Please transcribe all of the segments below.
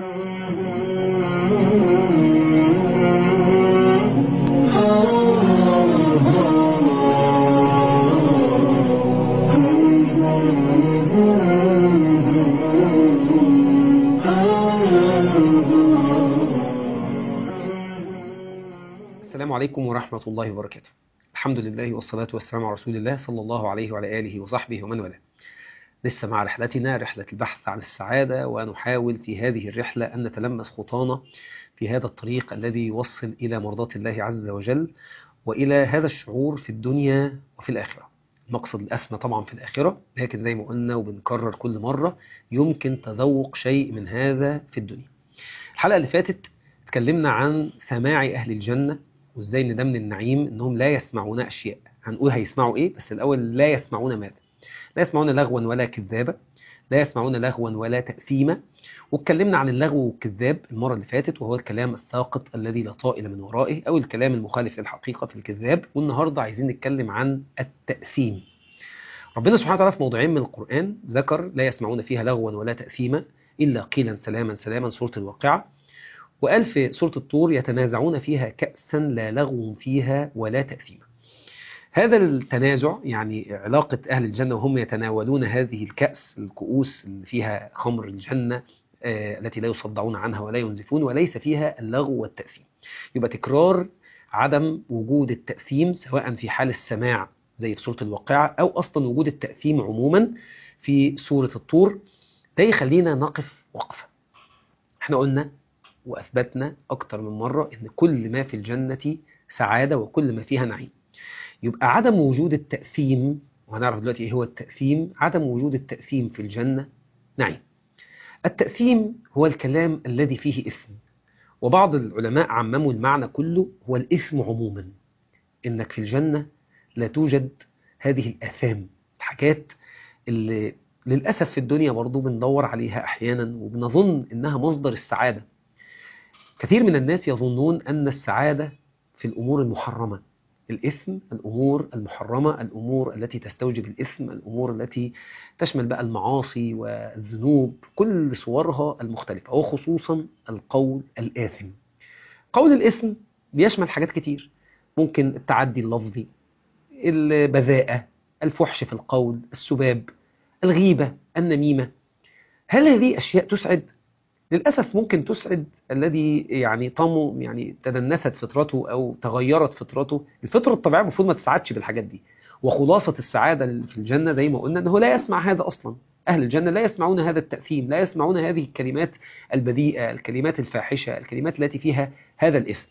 السلام عليكم ورحمة الله وبركاته. الحمد لله والصلاة والسلام على رسول الله صلى الله عليه وعلى آله وصحبه ومن والاه. لسه مع رحلتنا رحلة البحث عن السعادة، ونحاول في هذه الرحلة أن نتلمس خطانا في هذا الطريق الذي يوصل إلى مرضاة الله عز وجل وإلى هذا الشعور في الدنيا وفي الآخرة. المقصد الأسمى طبعا في الآخرة، لكن زي ما قلنا وبنكرر كل مرة يمكن تذوق شيء من هذا في الدنيا. الحلقة اللي فاتت اتكلمنا عن سماع أهل الجنة، وازاي ان ده من النعيم انهم لا يسمعون اشياء. هنقول هيسمعوا ايه، بس الاول لا يسمعون ماذا؟ لا يسمعون لغوا ولا كذابة، لا يسمعون لغوا ولا تأثيما. واتكلمنا عن اللغو والكذاب المرة اللي فاتت، وهو الكلام الساقط الذي لا طائل من ورائه، او الكلام المخالف للحقيقة في الكذاب. والنهاردة عايزين نتكلم عن التأثيم. ربنا سبحانه وتعالى في موضوعين من القرآن ذكر لا يسمعون فيها لغوا ولا تأثيما إلا قيلا سلاما سلاما، سورة الواقعة. وقال في سورة الطور يتنازعون فيها كأسا لا لغو فيها ولا تأثيم. هذا التنازع يعني علاقة أهل الجنة وهم يتناولون هذه الكأس، الكؤوس اللي فيها خمر الجنة التي لا يصدعون عنها ولا ينزفون، وليس فيها اللغو والتأثيم. يبقى تكرار عدم وجود التأثيم سواء في حال السماع زي في سورة الواقعة، أو أصلا وجود التأثيم عموما في سورة الطور. ده يخلينا نقف وقفة. احنا قلنا وأثبتنا أكتر من مرة إن كل ما في الجنة سعادة وكل ما فيها نعيم. يبقى عدم وجود التأثيم، وهنعرف دلوقتي إيه هو التأثيم، عدم وجود التأثيم في الجنة نعيم. التأثيم هو الكلام الذي فيه إثم، وبعض العلماء عمموا المعنى كله هو الإثم عموما. إنك في الجنة لا توجد هذه الآثام، الحاجات اللي للأسف في الدنيا برضو بندور عليها أحيانا وبنظن إنها مصدر السعادة. كثير من الناس يظنون أن السعادة في الأمور المحرمة، الإثم، الأمور المحرمة، الأمور التي تستوجب الإثم، الأمور التي تشمل بقى المعاصي والذنوب كل صورها المختلفة، وخصوصا القول الآثم. قول الإثم بيشمل حاجات كتير، ممكن التعدي اللفظي، البذاءة، الفحش في القول، السباب، الغيبة، النميمة. هل هذه أشياء تسعد؟ للأسف ممكن تسعد الذي يعني تدنست فطرته أو تغيرت فطرته. الفطرة الطبيعية المفروض ما تسعدش بالحاجات دي. وخلاصة السعادة في الجنة زي ما قلنا أنه لا يسمع هذا أصلا. أهل الجنة لا يسمعون هذا التأثيم، لا يسمعون هذه الكلمات البذيئة، الكلمات الفاحشة، الكلمات التي فيها هذا الإثم.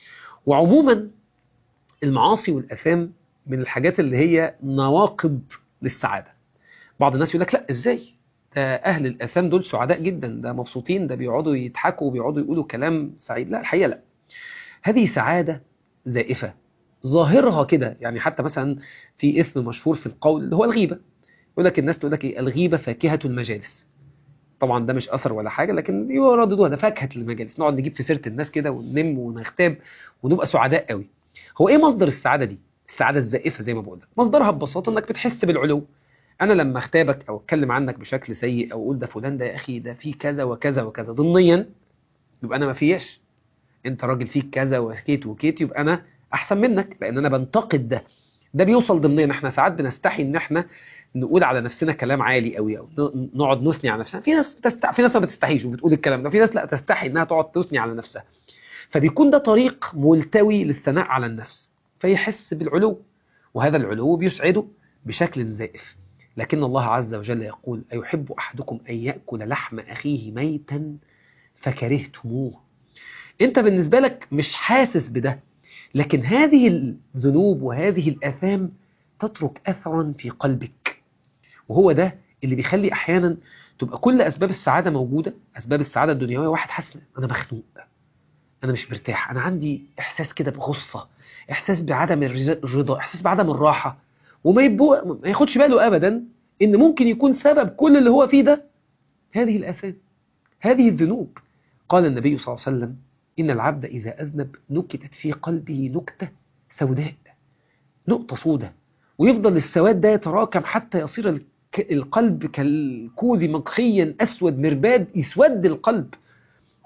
وعموما المعاصي والأثام من الحاجات اللي هي نواقض للسعادة. بعض الناس يقول لك لا، إزاي؟ ده أهل الآثام دول سعداء جدا، ده مبسوطين، ده بيقعدوا يضحكوا وبيقعدوا يقولوا كلام سعيد. لا، الحقيقة لا، هذه سعادة زائفة ظاهرها كده. يعني حتى مثلا في إثم مشهور في القول اللي هو الغيبة. يقول لك الناس تقول لك إيه؟ الغيبة فاكهة المجالس. طبعا ده مش أثر ولا حاجة، لكن يرددوها ده فاكهة المجالس، نقعد نجيب في سيرة الناس كده وننم ونغتاب ونبقى سعداء قوي. هو إيه مصدر السعادة دي؟ السعادة الزائفة زي ما بقول لك مصدرها ببساطة إنك بتحس بالعلو. انا لما اختابك او اتكلم عنك بشكل سيء او اقول ده فلان ده يا اخي ده فيه كذا وكذا وكذا ضمنيا، يبقى انا ما فيش. انت راجل فيك كذا وكيت وكيت، يبقى انا احسن منك لان انا بنتقد ده بيوصل ضمنيا. احنا ساعات بنستحي ان احنا نقول على نفسنا كلام عالي قوي، او نقعد نثني على نفسنا. في ناس ما بتستحيش وبتقول الكلام ده، في ناس لا تستحي انها تقعد تثني على نفسها. فبيكون ده طريق ملتوي للثناء على النفس، فيحس بالعلو، وهذا العلو بيسعده بشكل زائف. لكن الله عز وجل يقول أيحب أحدكم أن يأكل لحم أخيه ميتا فكرهتموه. أنت بالنسبة لك مش حاسس بده، لكن هذه الذنوب وهذه الآثام تترك أثرا في قلبك. وهو ده اللي بيخلي أحيانا تبقى كل أسباب السعادة موجودة، أسباب السعادة الدنيوية، واحد حاسس أنا مخنوق، أنا مش مرتاح، أنا عندي إحساس كده بغصة، إحساس بعدم الرضا، إحساس بعدم الراحة، وما ياخدش باله أبدا إن ممكن يكون سبب كل اللي هو فيه ده هذه الآثام، هذه الذنوب. قال النبي صلى الله عليه وسلم إن العبد إذا أذنب نكتت في قلبه نكتة سوداء، نقطة سوداء، ويفضل السواد ده يتراكم حتى يصير القلب كالكوز مقخيا أسود مرباد، يسود القلب.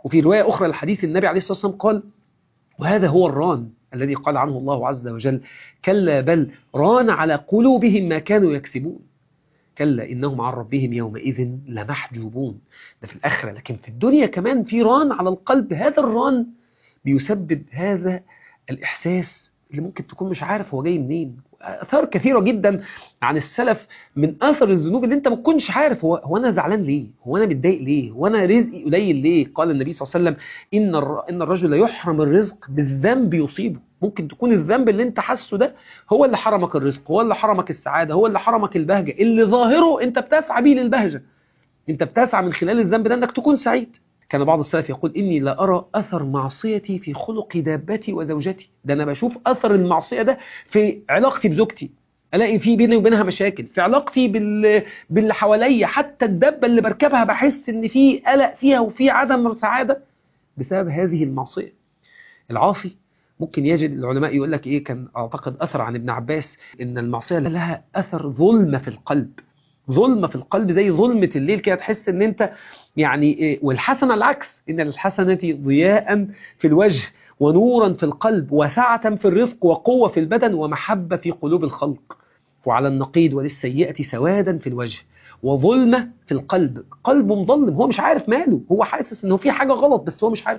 وفي رواية أخرى الحديث النبي عليه الصلاة والسلام قال: وهذا هو الران الذي قال عنه الله عز وجل: كلا بل ران على قلوبهم ما كانوا يكسبون، كلا إنهم عن ربهم يومئذ لمحجوبون. ده في الآخرة، لكن في الدنيا كمان في ران على القلب. هذا الران بيسبب هذا الإحساس اللي ممكن تكون مش عارف هو جاي منين. آثار كثيرة جدا عن السلف من أثر الذنوب اللي أنت ما تكونش عارف هو أنا زعلان ليه، هو أنا متضايق ليه، هو أنا رزقي قليل ليه. قال النبي صلى الله عليه وسلم: إن الرجل يحرم الرزق بالذنب يصيبه. ممكن تكون الذنب اللي أنت حاسه ده هو اللي حرمك الرزق، هو اللي حرمك السعادة، هو اللي حرمك البهجة، اللي ظاهره أنت بتسعى بيه للبهجة. أنت بتسعى من خلال الذنب ده أنك تكون سعيد. كان بعض السلف يقول: إني لا أرى أثر معصيتي في خلق دابتي وزوجتي. ده أنا بشوف أثر المعصية ده في علاقتي بزوجتي، ألاقي في بيني وبينها مشاكل، في علاقتي باللي حواليا، حتى الدابة اللي بركبها بحس إن في قلق فيها وفي عدم سعادة بسبب هذه المعصية. العاصي ممكن يجد، العلماء يقول لك إيه، كان أعتقد أثر عن ابن عباس إن المعصية لها أثر ظلمة في القلب. ظلمة في القلب زي ظلمة الليل كده، تحس ان انت يعني والحسنة العكس: ان الحسنة ضياء في الوجه ونورا في القلب وسعة في الرزق وقوة في البدن ومحبة في قلوب الخلق. وعلى النقيض: وللسيئة سوادا في الوجه وظلمة في القلب. قلب مظلم، هو مش عارف ماله، هو حاسس انه في حاجة غلط بس هو مش عارف.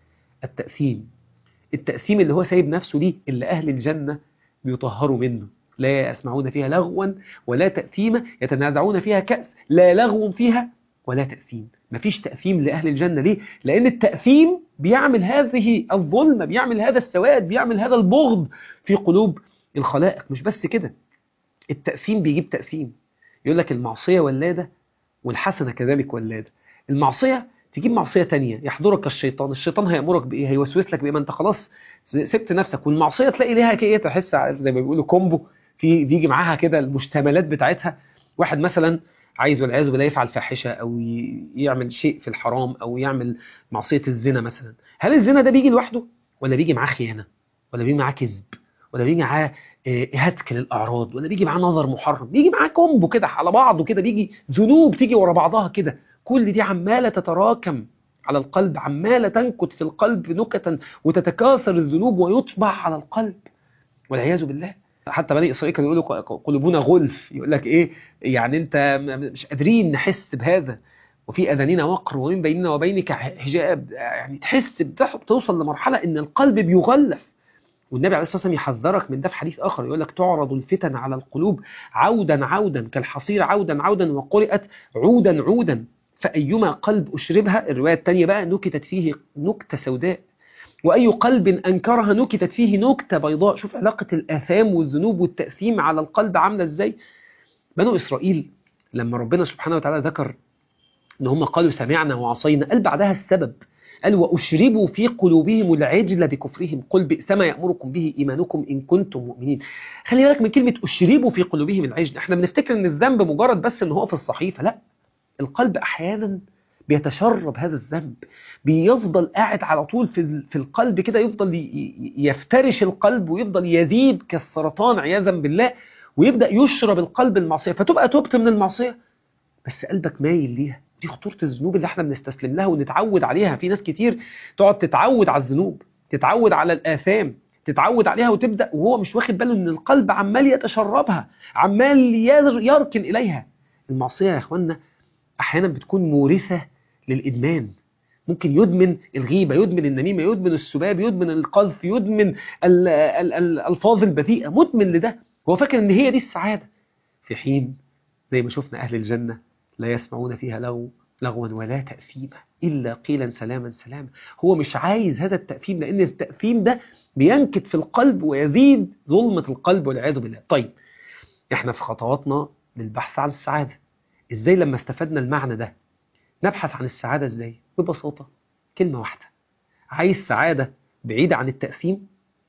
التأثيم اللي هو سايب نفسه ليه، اللي أهل الجنة بيطهروا منه: لا يسمعون فيها لغوا ولا تأثيما يتنازعون فيها كأس لا لغو فيها ولا تأثيم. مفيش تأثيم لأهل الجنة. ليه؟ لأن التأثيم بيعمل هذه الظلمة، بيعمل هذا السواد، بيعمل هذا البغض في قلوب الخلائق. مش بس كده، التأثيم بيجيب تأثيم. يقول لك المعصية ولادة والحسنة كذلك ولادة. المعصية تجيب معصية تانية، يحضرك الشيطان هيأمرك بإيه، هيوسوس لك بإيه، ما أنت خلاص سبت نفسك. والمعصية تلاقي ليها كده تحس زي ما بيقولوا كومبو، بيجي معاها كده المشتملات بتاعتها. واحد مثلا عايز والعياذ بالله يفعل فاحشة أو يعمل شيء في الحرام أو يعمل معصية الزنا مثلا. هل الزنا ده بيجي لوحده، ولا بيجي معاه خيانة، ولا بيجي معاه كذب، ولا بيجي معاه هتك للأعراض، ولا بيجي معاه نظر محرم؟ بيجي معاه كومبو كده على بعضه كده، بيجي ذنوب تيجي ورا بعضها كده. كل دي عمالة تتراكم على القلب، عمالة تنكت في القلب نكتا، وتتكاثر الذنوب ويطبع على القلب والعياذ بالله. حتى بني إسرائيل كانوا يقولوا قلوبنا غلف. يقول لك إيه يعني، أنت مش قادرين نحس بهذا، وفي أذاننا وقر ومن بيننا وبينك حجاب. يعني تحس بتوصل لمرحلة إن القلب بيغلف. والنبي عليه الصلاة والسلام يحذرك من ده في حديث آخر، يقول لك: تعرض الفتن على القلوب عودا عودا كالحصير عودا عودا، وقرئت عودا عودا، فأيما قلب أشربها، الرواية الثانية بقى، نكتت فيه نكتة سوداء، وأي قلب أنكرها نكتت فيه نكتة بيضاء. شوف علاقة الآثام والذنوب والتأثيم على القلب عاملة إزاي. بنو إسرائيل لما ربنا سبحانه وتعالى ذكر إن هم قالوا سمعنا وعصينا، قال بعدها السبب، قال: وأشربوا في قلوبهم العجل بكفرهم قل بئس ما يأمركم به إيمانكم إن كنتم مؤمنين. خلي بالك من كلمة أشربوا في قلوبهم العجل. احنا بنفتكر إن الذنب مجرد بس إن هو في الصحيفة، لا، القلب أحيانا بيتشرب هذا الذنب، بيفضل قاعد على طول في القلب كده، يفضل يفترش القلب ويفضل يزيد كالسرطان عياذا بالله، ويبدأ يشرب القلب المعصية، فتبقى تبت من المعصية بس قلبك مايل ليها. دي خطورة الذنوب اللي احنا بنستسلم لها ونتعود عليها. في ناس كتير تقعد تتعود على الذنوب، تتعود على الآثام، تتعود عليها، وتبدأ وهو مش واخد باله ان القلب عمال يتشربها، عمال يركن إليها. المعصية يا اخوانا احيانا بتكون مورثة للإدمان. ممكن يدمن الغيبة، يدمن النميمة، يدمن السباب، يدمن القذف، يدمن الألفاظ البذيئة، مدمن لده. هو فاكر ان هي دي السعادة، في حين زي ما شفنا أهل الجنة لا يسمعون فيها لغوا ولا تأثيما إلا قيلا سلاما سلاما. هو مش عايز هذا التأثيم، لأن التأثيم ده بينكت في القلب ويزيد ظلمة القلب والعياذ بالله. طيب احنا في خطواتنا للبحث عن السعادة. ازاي لما استفدنا المعنى ده نبحث عن السعادة ازاي؟ ببساطة كلمة واحدة: عايز سعادة بعيدة عن التأثيم؟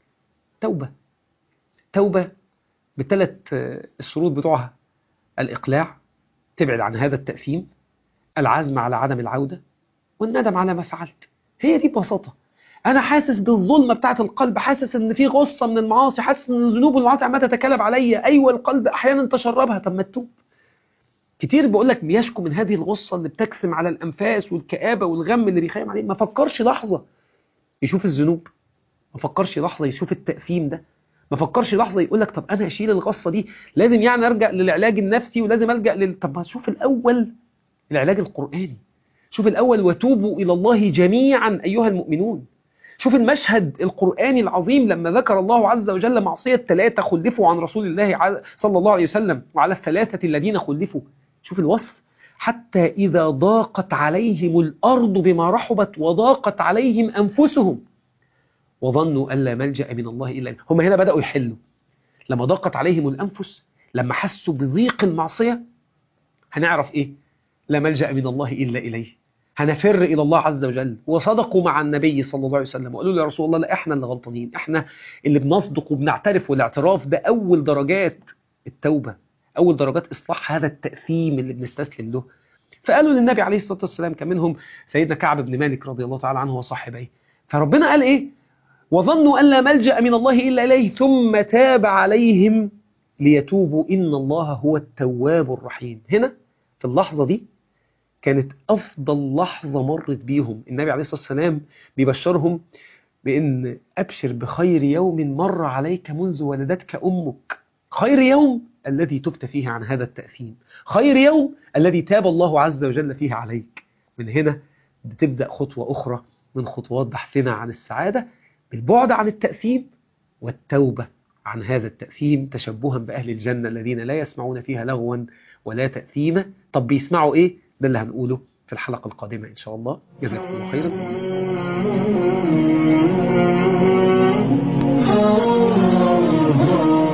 توبة بالثلاث الشروط بتوعها: الإقلاع، تبعد عن هذا التأثيم، العزم على عدم العودة، والندم على ما فعلت. هي دي ببساطة. أنا حاسس بالظلمة بتاعة القلب، حاسس إن في غصة من المعاصي، حاسس إن الذنوب والمعاصي عمالة تتكلم عليا. أيوة القلب أحيانا تشربها، طب ما تتوب. كتير بقول لك بيشكو من هذه الغصة اللي بتكسم على الأنفاس والكآبة والغم اللي بيخيم عليه، ما فكرش لحظة يشوف الذنوب، ما فكرش لحظة يشوف التأثيم ده، ما فكرش لحظة يقول لك طب أنا أشيل الغصة دي لازم يعني أرجع للعلاج النفسي ولازم ألجأ طب ما شوف الأول العلاج القرآني، شوف الأول وتوبوا إلى الله جميعا أيها المؤمنون. شوف المشهد القرآني العظيم لما ذكر الله عز وجل معصية 3 خلفوا عن رسول الله صلى الله عليه وسلم وعلى ال3 الذين خلفوا. شوف الوصف، حتى إذا ضاقت عليهم الأرض بما رحبت وضاقت عليهم أنفسهم وظنوا أن لا ملجأ من الله إلا إليه. هم هنا بدأوا يحلوا لما ضاقت عليهم الأنفس، لما حسوا بضيق المعصية هنعرف إيه؟ لا ملجأ من الله إلا إليه، هنفر إلى الله عز وجل. وصدقوا مع النبي صلى الله عليه وسلم وقالوا له يا رسول الله لا إحنا اللي غلطانين، إحنا اللي بنصدق وبنعترف، والاعتراف ده أول درجات التوبة، أول درجات إصلاح هذا التأثيم اللي بنستسلم له. فقالوا للنبي عليه الصلاة والسلام، كان منهم سيدنا كعب بن مالك رضي الله تعالى عنه وصاحبيه، فربنا قال إيه؟ وظنوا أن لا ملجأ من الله إلا إليه ثم تاب عليهم ليتوبوا إن الله هو التواب الرحيم. هنا في اللحظة دي كانت أفضل لحظة مرت بيهم. النبي عليه الصلاة والسلام بيبشرهم بأن أبشر بخير يوم مر عليك منذ ولدتك أمك، خير يوم الذي تبت فيه عن هذا التأثيم، خير يوم الذي تاب الله عز وجل فيه عليك. من هنا بتبدأ خطوة أخرى من خطوات بحثنا عن السعادة، بالبعد عن التأثيم والتوبة عن هذا التأثيم، تشبها بأهل الجنة الذين لا يسمعون فيها لغوا ولا تأثيما. طب بيسمعوا إيه؟ ده اللي هنقوله في الحلقة القادمة إن شاء الله. جزاكم الله خيرا.